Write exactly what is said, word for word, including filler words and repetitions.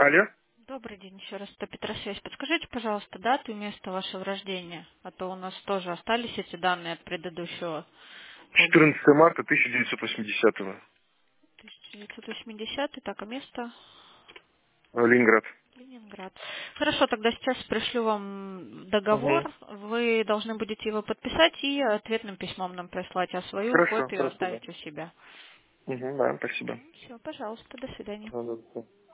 Алло. Добрый день, еще раз, это Петросвязь. Подскажите, пожалуйста, дату и место вашего рождения, а то у нас тоже остались эти данные от предыдущего пользователя. четырнадцатое марта тысяча девятьсот восьмидесятого. тысяча девятьсот восьмидесятый, так, а место Э, Ленинград. Ленинград. Хорошо, тогда сейчас пришлю вам Угу. договор, вы должны будете его подписать и ответным письмом нам прислать, а свою Хорошо, копию хорошо, да. оставить у себя. Угу, да, спасибо. Все, пожалуйста, до свидания. Да, да, да.